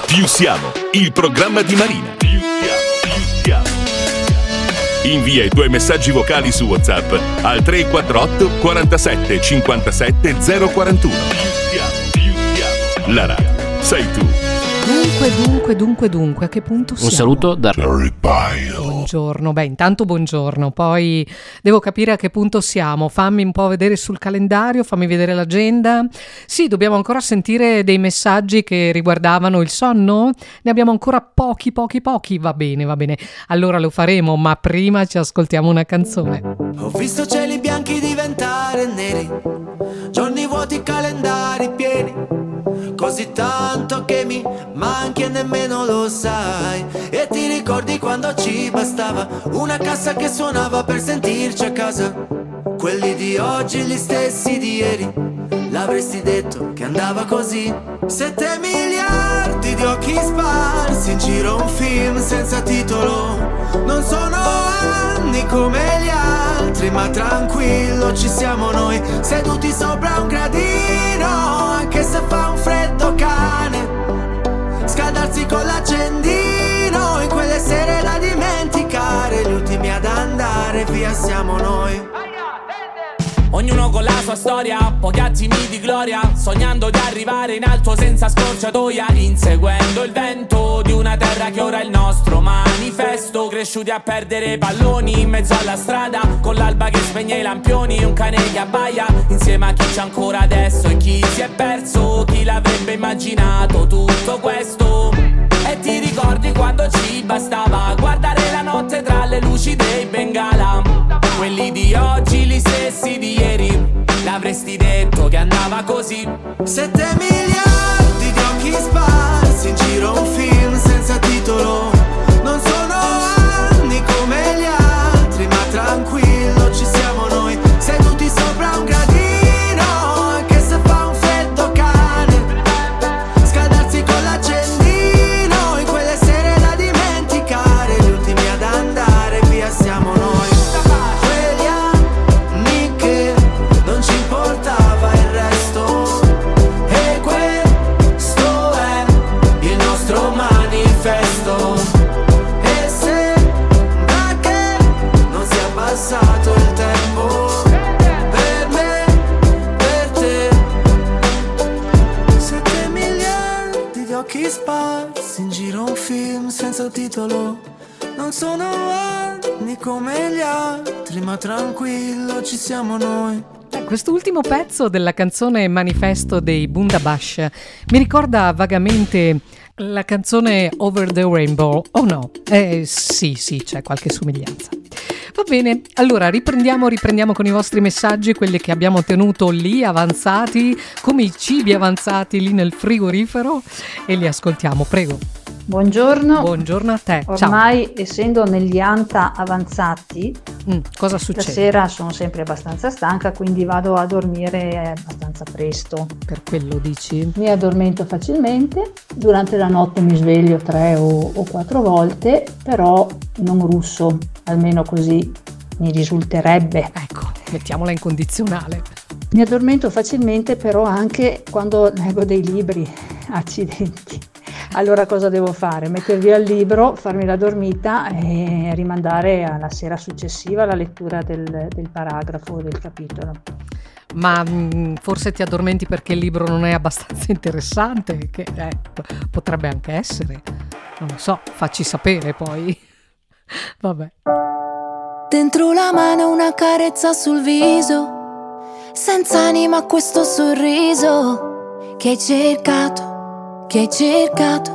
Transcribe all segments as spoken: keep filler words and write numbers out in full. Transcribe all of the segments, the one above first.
Più siamo, il programma di Marina. Più siamo, più siamo. Invia i tuoi messaggi vocali su WhatsApp al tre quattro otto quarantasette cinquantasette zero quarantuno. Più siamo, più siamo. La radio sei tu. Dunque, dunque, dunque, dunque, a che punto siamo? Un saluto da Jerry Pyle. Buongiorno, beh, intanto buongiorno, poi devo capire a che punto siamo. Fammi un po' vedere sul calendario, fammi vedere l'agenda. Sì, dobbiamo ancora sentire dei messaggi che riguardavano il sonno? Ne abbiamo ancora pochi, pochi, pochi. Va bene, va bene. Allora lo faremo, ma prima ci ascoltiamo una canzone. Ho visto cieli bianchi diventare neri, giorni vuoti, calendari pieni, così tanto che mi manchi e nemmeno lo sai. E ti ricordi quando ci bastava una cassa che suonava per sentirci a casa? Quelli di oggi, gli stessi di ieri, l'avresti detto che andava così? Sette miliardi di occhi sparsi in giro, un film senza titolo. Non sono anni come gli altri, ma tranquillo, ci siamo noi, seduti sopra un gradino, anche se fa un freddo cane. Scaldarsi con l'accendino in quelle sere da dimenticare, gli ultimi ad andare via siamo noi. Ognuno con la sua storia, pochi attimi di gloria, sognando di arrivare in alto senza scorciatoia, inseguendo il vento di una terra che ora è il nostro manifesto. Cresciuti a perdere palloni in mezzo alla strada, con l'alba che spegne i lampioni, un cane che abbaia, insieme a chi c'è ancora adesso e chi si è perso. Chi l'avrebbe immaginato tutto questo? E ti ricordi quando ci bastava guardare la notte tra le luci dei Bengala? Quelli di oggi, gli stessi di ieri, l'avresti detto che andava così? Sette miliardi di occhi sparsi in giro, un film senza titolo. Non sono anni come gli altri, ma tranquillo, ci siamo noi, seduti sopra un gradino, anche se fa un freddo cane. Scaldarsi con l'accendino in quelle sere da dimenticare, gli ultimi ad andare via siamo noi. Sparsi in giro, un film senza titolo. Non sono anni come gli altri, ma tranquillo, ci siamo noi. Eh, quest'ultimo pezzo della canzone Manifesto dei Bundabash mi ricorda vagamente la canzone Over the Rainbow. Oh no? Eh sì, sì, c'è qualche somiglianza. Va bene, allora riprendiamo, riprendiamo con i vostri messaggi, quelli che abbiamo tenuto lì avanzati, come i cibi avanzati lì nel frigorifero, e li ascoltiamo, prego. Buongiorno. Buongiorno a te. Ormai, ciao. Essendo negli anta avanzati, mm, cosa succede? Stasera sono sempre abbastanza stanca, quindi vado a dormire abbastanza presto. Per quello dici? Mi addormento facilmente, durante la notte mi sveglio tre o, o quattro volte, però non russo, almeno così mi risulterebbe. Ecco, mettiamola in condizionale. Mi addormento facilmente, però anche quando leggo dei libri, accidenti. Allora cosa devo fare? Mettere via il libro, farmi la dormita e rimandare alla sera successiva la lettura del, del paragrafo, del capitolo. Ma mh, forse ti addormenti perché il libro non è abbastanza interessante, che eh, potrebbe anche essere. Non lo so, facci sapere poi. Vabbè. Dentro la mano una carezza sul viso, senza anima questo sorriso che hai cercato, che hai cercato.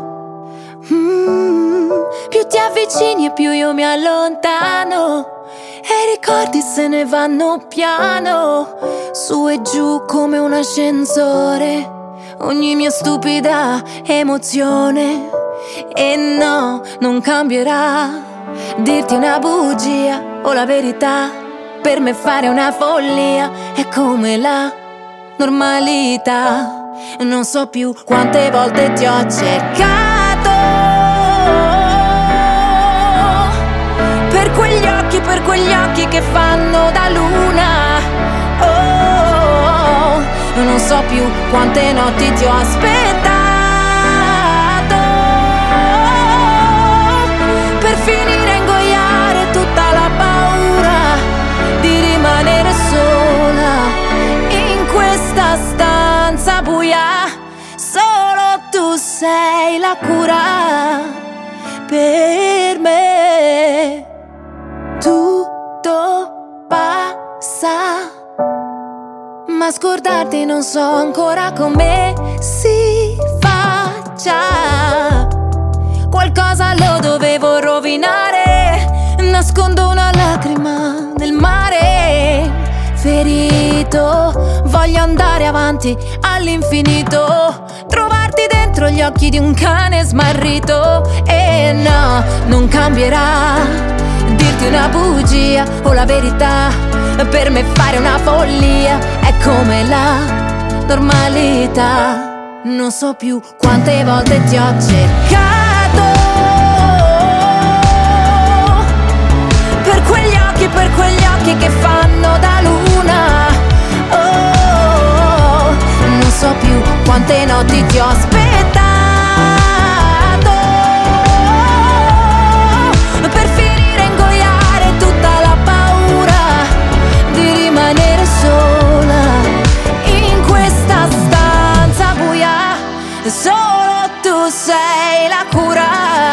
Mm, più ti avvicini e più io mi allontano, e i ricordi se ne vanno piano, su e giù come un ascensore, ogni mia stupida emozione. E no, non cambierà dirti una bugia o la verità, per me fare una follia è come la normalità. Non so più quante volte ti ho cercato, per quegli occhi, per quegli occhi che fanno da luna. Oh, non so più quante notti ti ho aspettato, sei la cura per me. Tutto passa, ma scordarti non so ancora come si faccia. Qualcosa lo dovevo rovinare, nascondo una lacrima nel mare. Ferito, voglio andare avanti all'infinito, trovarti dentro gli occhi di un cane smarrito. E no, non cambierà dirti una bugia o la verità, per me fare una follia è come la normalità. Non so più quante volte ti ho cercato, per quegli occhi, per quegli occhi che fanno da luna. Oh, non so più quante notti ti ho aspettato, per finire a ingoiare tutta la paura di rimanere sola in questa stanza buia. Solo tu sei la cura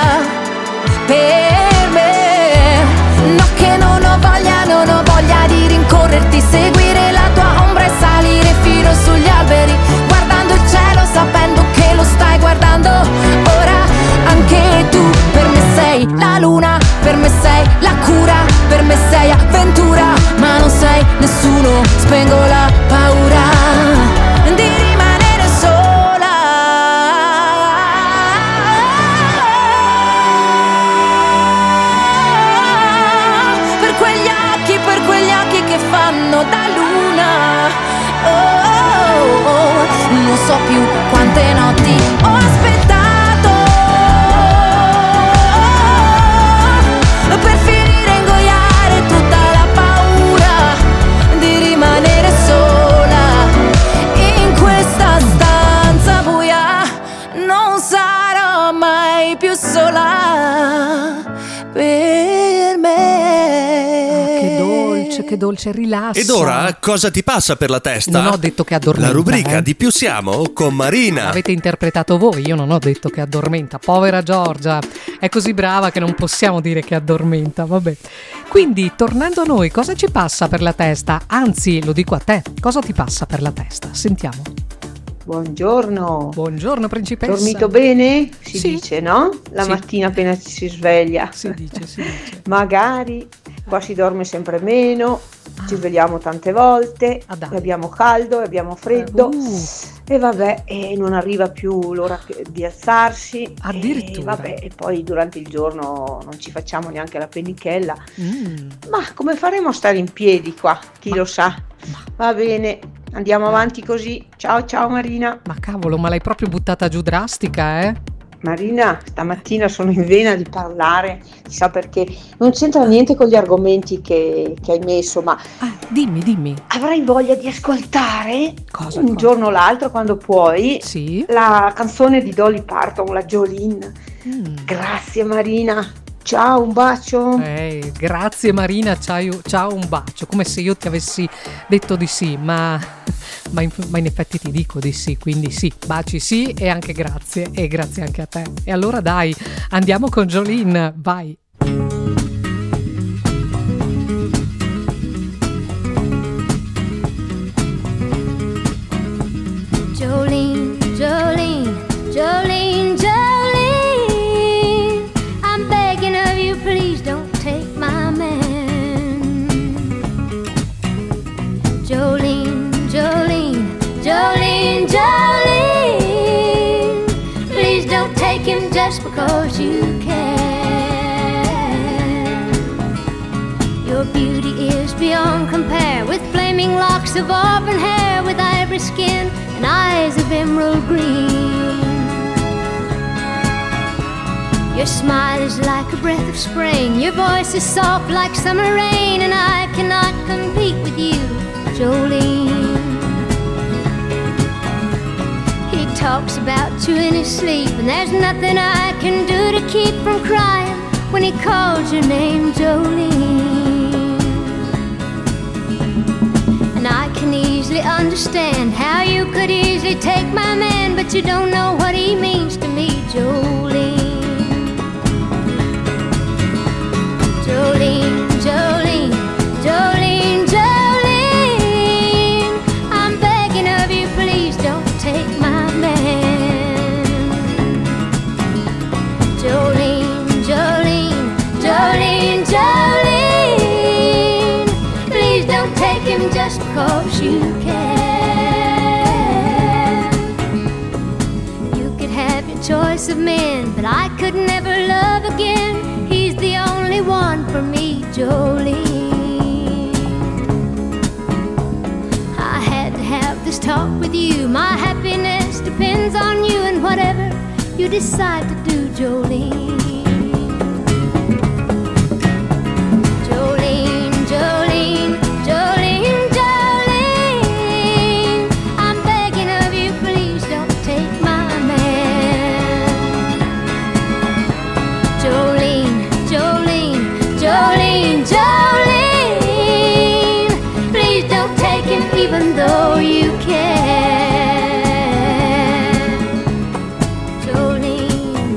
per me. No, che non ho voglia, non ho voglia di rincorrerti, seguire la tua ombra e salire fino sugli alberi, guardando il cielo sapendo che lo stai guardando. Ora anche tu per me sei la luna, per me sei la cura, per me sei avventura, ma non sei nessuno, spengo la paura di rimanere sola. Per quegli occhi, per quegli occhi che fanno da luna. Oh, oh, oh. Non so più quante notti ho aspettato, per finire a ingoiare tutta la paura di rimanere sola in questa stanza buia. Non sarò mai più sola per me. Che dolce, che dolce, rilassa. Ed ora cosa ti passa per la testa? Non ho detto che addormenta. La rubrica eh. Di più siamo con Marina. Avete interpretato voi, io non ho detto che addormenta. Povera Giorgia, è così brava che non possiamo dire che addormenta, vabbè. Quindi, tornando a noi, cosa ci passa per la testa? Anzi, lo dico a te, cosa ti passa per la testa? Sentiamo. Buongiorno. Buongiorno principessa. Dormito bene? Si Sì. dice, no? La Sì. mattina appena ci si sveglia. Si dice, si dice. Magari, qua si dorme sempre meno, ci svegliamo tante volte, Ah, dai. e abbiamo caldo, e abbiamo freddo. Uh. E vabbè, e non arriva più l'ora che- di alzarsi. Addirittura. E vabbè, e poi durante il giorno non ci facciamo neanche la pennichella. Mm. Ma come faremo a stare in piedi qua? Chi lo sa? Va bene, andiamo avanti così. Ciao ciao Marina. Ma cavolo, ma l'hai proprio buttata giù drastica, eh? Marina, stamattina sono in vena di parlare, chissà perché, non c'entra niente con gli argomenti che, che hai messo, ma Ah, dimmi, dimmi. avrai voglia di ascoltare Cosa, un cosa? giorno o l'altro quando puoi Sì? la canzone di Dolly Parton, la Jolene. Mm. Grazie Marina, ciao, un bacio. Eh, grazie Marina, ciao, ciao, un bacio, come se io ti avessi detto di sì, ma, ma, in, ma in effetti ti dico di sì, quindi sì, baci sì e anche grazie, e grazie anche a te. E allora dai, andiamo con Jolene, vai. Jolene, Jolene, Jolene, Jolene, I'm begging of you, please don't take my man. Jolene, Jolene, Jolene, Jolene, please don't take him just because you can. Your beauty is beyond compare, with flaming locks of auburn hair, with ivory skin and eyes of emerald green. Your smile is like a breath of spring, your voice is soft like summer rain, and I cannot compete with you, Jolene. He talks about you in his sleep, and there's nothing I can do to keep from crying when he calls your name, Jolene. And I can easily understand how you could easily take my man, but you don't know what he means to me, Jolene. Jolene, Jolene, Jolene, Jolene, I'm begging of you, please don't take my man. Jolene, Jolene, Jolene, Jolene, please don't take him just because you can. You could have your choice of men, but I could never love again. He's the only one for me, Jolene. I had to have this talk with you. My happiness depends on you and whatever you decide to do, Jolene. Jolene, Jolene, Jolene, Jolene, I'm begging of you, please don't take my man. Jolene, Jolene, Jolene, Jolene, please don't take him even though you can. Jolene,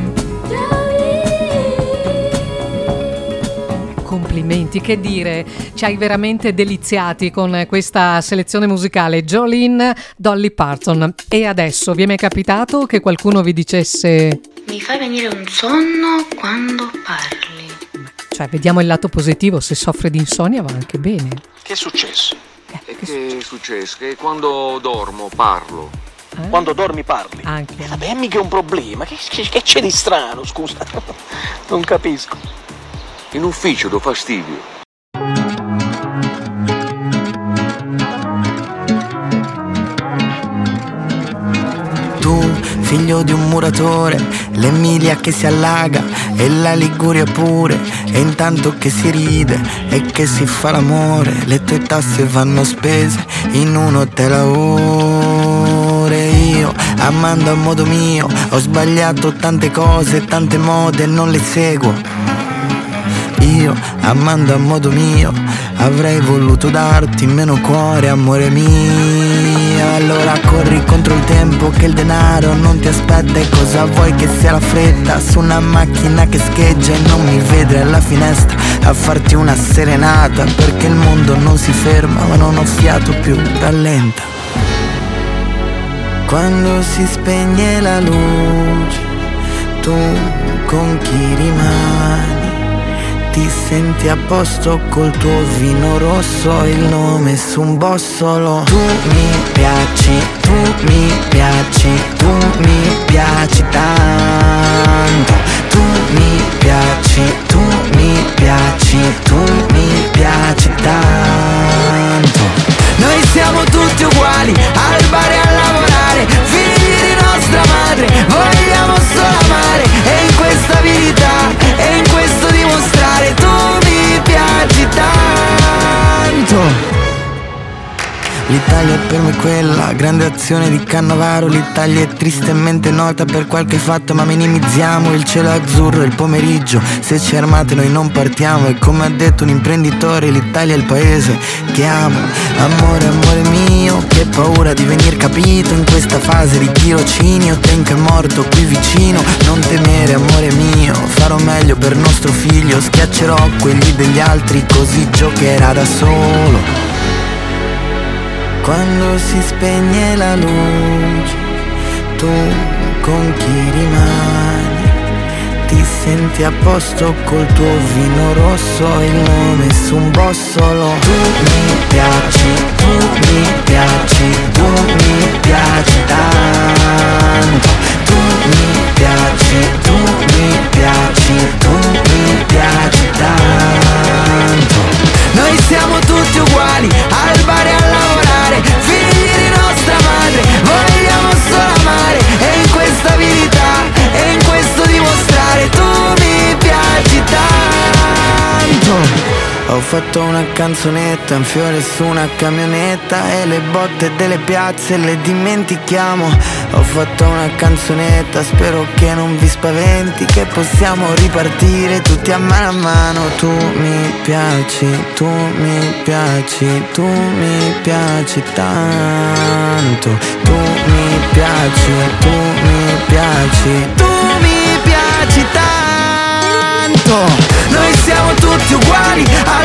Jolene. Complimenti, che dire, ci hai veramente deliziati con questa selezione musicale. Jolene, Dolly Parton. E adesso vi è mai capitato che qualcuno vi dicesse: mi fai venire un sonno quando parli? Cioè, vediamo il lato positivo, se soffre di insonnia va anche bene. Che è successo? Eh, E che che è successo? Che quando dormo parlo. Eh? Quando dormi parli? Anche. Eh, vabbè, mica è un problema. Che, che- che c'è di strano, scusa? Non capisco. In ufficio do fastidio. Tu, figlio di un muratore, l'Emilia che si allaga e la Liguria pure, e intanto che si ride e che si fa l'amore, le tue tasse vanno spese in un hotel a ore. Io, amando a modo mio, ho sbagliato tante cose, tante mode, non le seguo. Io, amando a modo mio, avrei voluto darti meno cuore, amore mio. Allora corri contro il tempo che il denaro non ti aspetta. E cosa vuoi che sia la fretta su una macchina che scheggia e non mi vedere alla finestra a farti una serenata, perché il mondo non si ferma ma non ho fiato più, rallenta. Quando si spegne la luce, tu con chi rimani? Ti senti a posto col tuo vino rosso, il nome su un bossolo. Tu mi piaci, tu mi piaci, tu mi piaci tanto. Tu mi piaci, tu mi piaci, tu mi piaci tanto. Noi siamo tutti uguali, al bar e a lavorare, figli di nostra madre, vogliamo solo amare. E in questa vita, e in questo dimostrare, tu mi piaci tanto. L'Italia è per me quella grande azione di Cannavaro. L'Italia è tristemente nota per qualche fatto, ma minimizziamo il cielo azzurro e il pomeriggio. Se ci armate noi non partiamo. E come ha detto un imprenditore, l'Italia è il paese che amo. Amore, amore mio, che paura di venir capito in questa fase di tirocinio. Tenco è morto qui vicino, non temere amore mio. Farò meglio per nostro figlio, schiaccerò quelli degli altri, così giocherà da solo. Quando si spegne la luce, tu con chi rimani? Ti senti a posto col tuo vino rosso, il nome su un bossolo. Tu mi piaci, tu mi piaci, tu mi piaci tanto. Tu mi piaci, tu mi piaci, tu mi piaci tanto. Noi siamo tutti uguali, al bar e a lavorare, figli di nostra madre, vogliamo solo amare. E in questa vita, e in questo dimostrare, tu mi piaci tanto. Ho fatto una canzonetta, un fiore su una camionetta e le botte delle piazze le dimentichiamo. Ho fatto una canzonetta, spero che non vi spaventi, che possiamo ripartire tutti a mano a mano. Tu mi piaci, tu mi piaci, tu mi piaci tanto. Tu mi piaci, tu mi piaci, tu mi piaci tanto. Noi siamo tutti uguali,